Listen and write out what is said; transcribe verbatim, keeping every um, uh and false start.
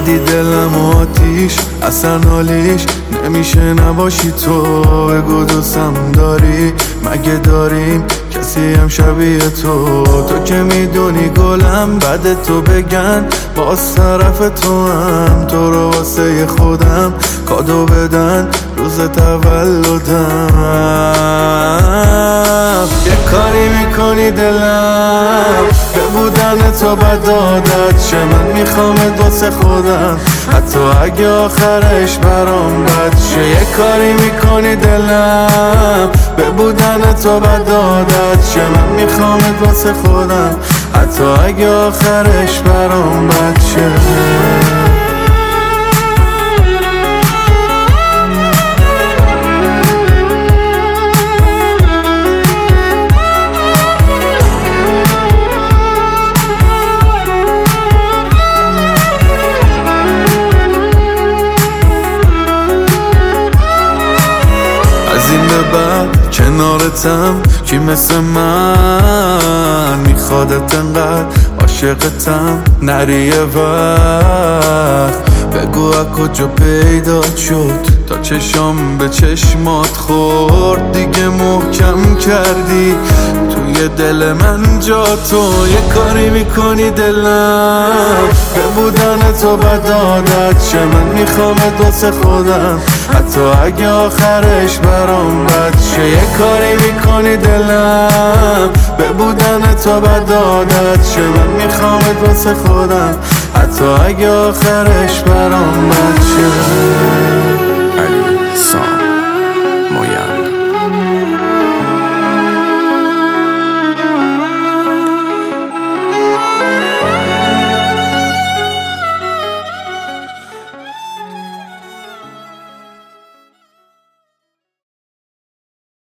کردی دلم آتیش، اصلا حالیش نمیشه نباشی تو. بگو دوستم داری، مگه داریم کسی هم شبیه تو؟ تو که میدونی گلم بعد تو بگن باز طرف تو هم، تو رو واسه خودم کادو بدن روز تولدم. یه کاری میکنی دلم به بودن تو بد عادت شه، من میخوامت واسه خودم حتی اگه آخرش برام بد شه. یه کاری میکنی دلم به بودن تو بد عادت شه، من میخوامت واسه خودم حتی اگه آخرش برام بد شه. از این به بعد کنارتم کی مثل من میخوادت انقدر عاشقتم، نری یه وقت بگو از کجا پیدا شد تا چشام به چشمات خورد. دیگه محکم کردی توی دل من جا تو. یه کاری میکنی دلم به بودن تو بد عادت شه، من میخوامت واسه خودم حتی اگه آخرش برام بد شه. یه کاری میکنی دلم به بودن تو بد عادت شه، من میخوامت واسه خودم حتی اگه آخرش برام بد شه.